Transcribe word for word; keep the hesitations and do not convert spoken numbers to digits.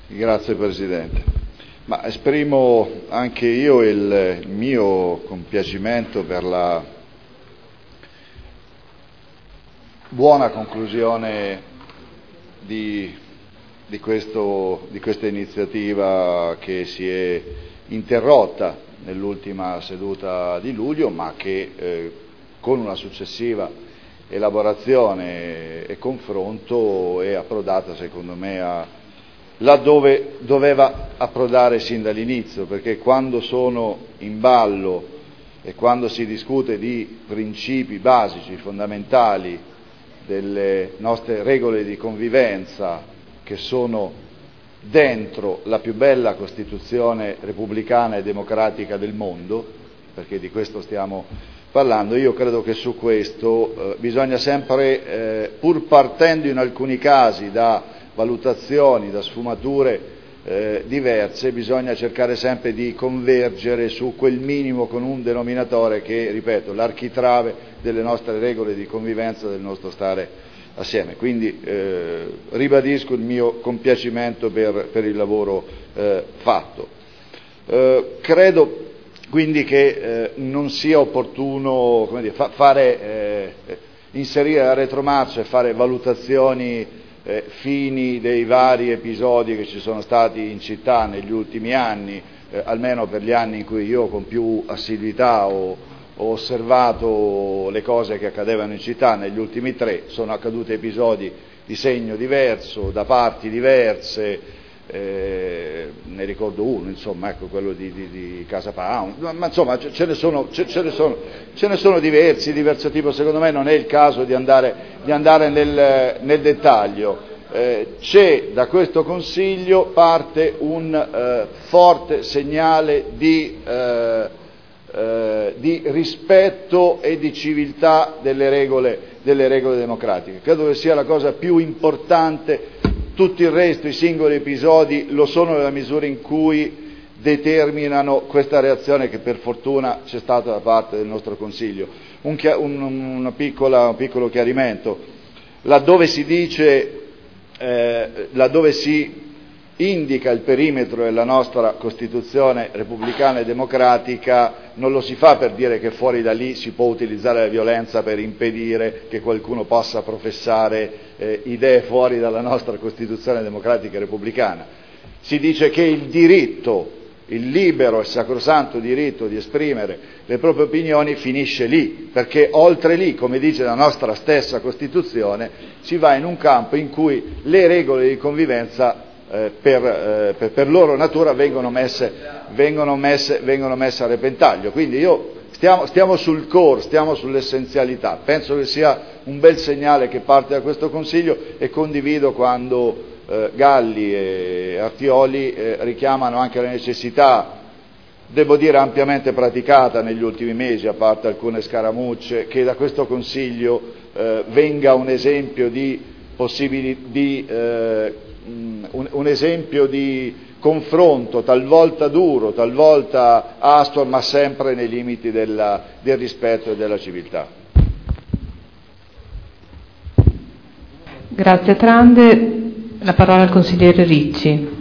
Grazie Presidente. Ma esprimo anche io il, il mio compiacimento per la buona conclusione di, di, questo, di questa iniziativa che si è interrotta nell'ultima seduta di luglio, ma che eh, con una successiva elaborazione e confronto è approdata, secondo me, a, laddove doveva approdare sin dall'inizio, perché quando sono in ballo e quando si discute di principi basici, fondamentali delle nostre regole di convivenza, che sono dentro la più bella Costituzione repubblicana e democratica del mondo, perché di questo stiamo parlando, io credo che su questo eh, bisogna sempre, eh, pur partendo in alcuni casi da valutazioni, da sfumature eh, diverse, bisogna cercare sempre di convergere su quel minimo comune denominatore che, ripeto, l'architrave delle nostre regole di convivenza, del nostro stare assieme. Quindi eh, ribadisco il mio compiacimento per, per il lavoro eh, fatto. Eh, credo quindi che eh, non sia opportuno, come dire, fa, fare, eh, inserire la retromarcia e fare valutazioni eh, fini dei vari episodi che ci sono stati in città negli ultimi anni, eh, almeno per gli anni in cui io con più assiduità ho, ho osservato le cose che accadevano in città. Negli ultimi tre sono accaduti episodi di segno diverso, da parti diverse. Eh, ne ricordo uno, insomma, ecco, quello di, di, di Casa Pound, ma insomma ce ne, sono, ce, ce, ne sono, ce ne sono diversi, diverso tipo. Secondo me non è il caso di andare, di andare nel, nel dettaglio. Eh, c'è da questo Consiglio parte un eh, forte segnale di, eh, eh, di rispetto e di civiltà delle regole, delle regole democratiche. Credo che sia la cosa più importante. Tutto il resto, i singoli episodi, lo sono nella misura in cui determinano questa reazione che per fortuna c'è stata da parte del nostro Consiglio. Un, un, una piccola, un piccolo chiarimento: laddove si dice, eh, laddove si indica il perimetro della nostra Costituzione repubblicana e democratica, non lo si fa per dire che fuori da lì si può utilizzare la violenza per impedire che qualcuno possa professare eh, idee fuori dalla nostra Costituzione democratica e repubblicana. Si dice che il diritto, il libero e sacrosanto diritto di esprimere le proprie opinioni finisce lì, perché oltre lì, come dice la nostra stessa Costituzione, si va in un campo in cui le regole di convivenza Eh, per, eh, per, per loro natura vengono messe, vengono, messe, vengono messe a repentaglio. Quindi io stiamo, stiamo sul core, stiamo sull'essenzialità. Penso che sia un bel segnale che parte da questo Consiglio, e condivido quando eh, Galli e Artioli eh, richiamano anche la necessità, devo dire ampiamente praticata negli ultimi mesi, a parte alcune scaramucce, che da questo Consiglio eh, venga un esempio di possibili di eh, Un, un esempio di confronto talvolta duro, talvolta aspro, ma sempre nei limiti della, del rispetto e della civiltà. Grazie Trande. La parola al consigliere Ricci.